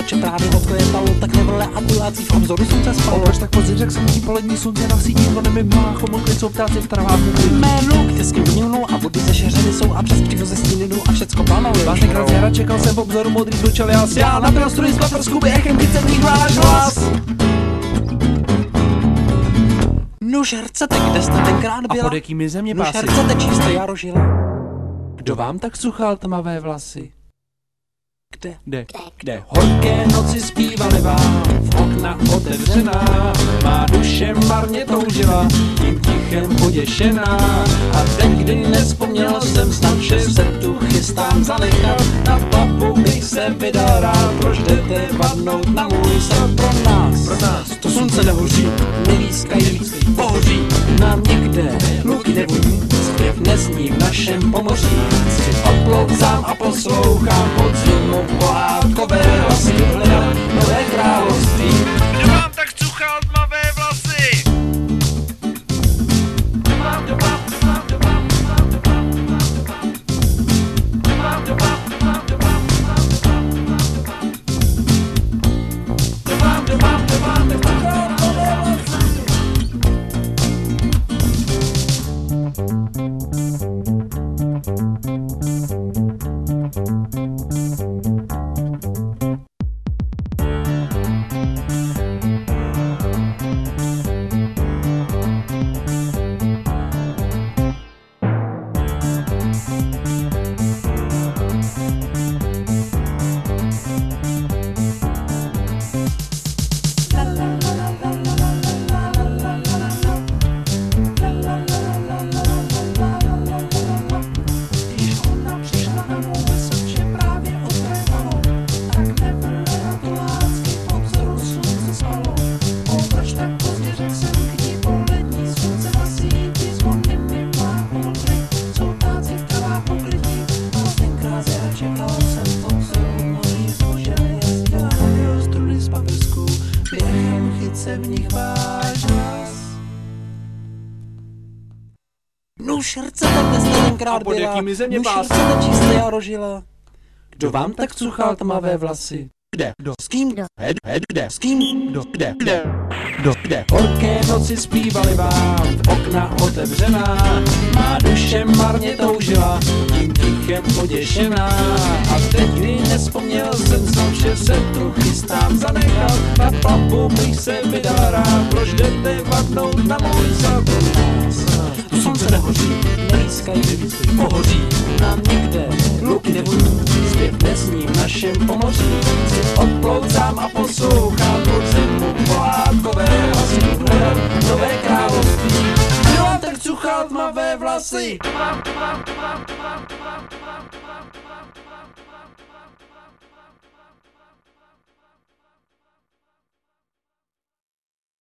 vysače právě odkvětalo, tak nevrle a tulácí v obzoru slunce spalo. Až tak pozdě, jak jsem tím polední slunce nasítí, no nemá chomokli, co ptáci v trávách mluví. Jménu, kde s kým vnímnou a vody zešeřeny jsou a přes přívo ze stínu a všecko plánově. Vážně krát z jara čekal jsem v obzoru modrý vlčel jas. Já na prostroji z paprsku by echem kycetných váš hlas. Nuž hercete, kde jste tenkrát byla? A pod jakými země Nuž pásy? hercete, čisté jarožila. Kdo vám tak suchal tmavé vlasy? Kde? Kde? Horké noci zpívaly vám, v okna otevřená, má duše marně toužila, tím tichem poděšená. A teď, kdy nevzpomněl jsem snad, že se tu chystám zanechat, na papu bych se vydal rád, proč jdete vadnout na můj srod pro nás To slunce nehoří, nelískají, pohoří nám někde, luky nevoní, zpěv nezní v našem pomoří. Si odplouzám a poslouchám podzimu pohádkové hlasy, hledám nové království. Kdo vám tak cuchal tmavé vlasy? Se v nich váš hlas. Nuž hercete, kde jste tenkrát A pod byla? jakými země Nuž pásy? hercete, čisté jarožila. Kdo vám tak cuchal tmavé vlasy? Kde? Kdo? S kým? Kde? S kým? Kde? Horké noci zpívaly vám, okna otevřená, má duše marně toužila, tím tichem poděšená. A teď, kdy nevzpomněl jsem snad, že se tu chystám zanechat, na papu bych se vydal rád, proč jdete vadnout na můj srod pro nás. To slunce nehoří, nelískají, pohoří nám někde, luky nevoní, zpěv nezní v našem pomoří. Si odplouzám a poslouchám podzimu pohádkové hlasy, hledám nové království. Kdo vám tak cuchal tmavé vlasy?